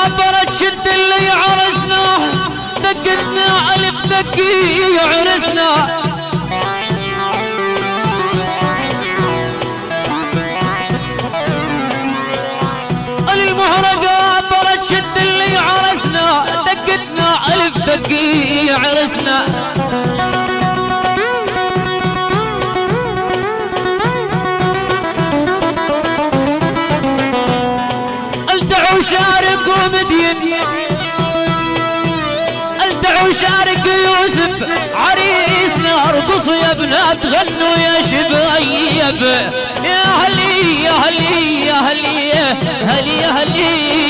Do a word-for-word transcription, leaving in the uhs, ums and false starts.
برد شد اللي عرسنا دقتنا ألف دقي عرسنا المهرقة برد شد اللي عرسنا دقتنا ألف دقي عرسنا الدعوا شارك ومدين الدعوا شارك يوسف عريسنا ارقصوا يا بنات غنوا يا شبايب يا هلي يا هلي يا هلي يا هلي يا هلي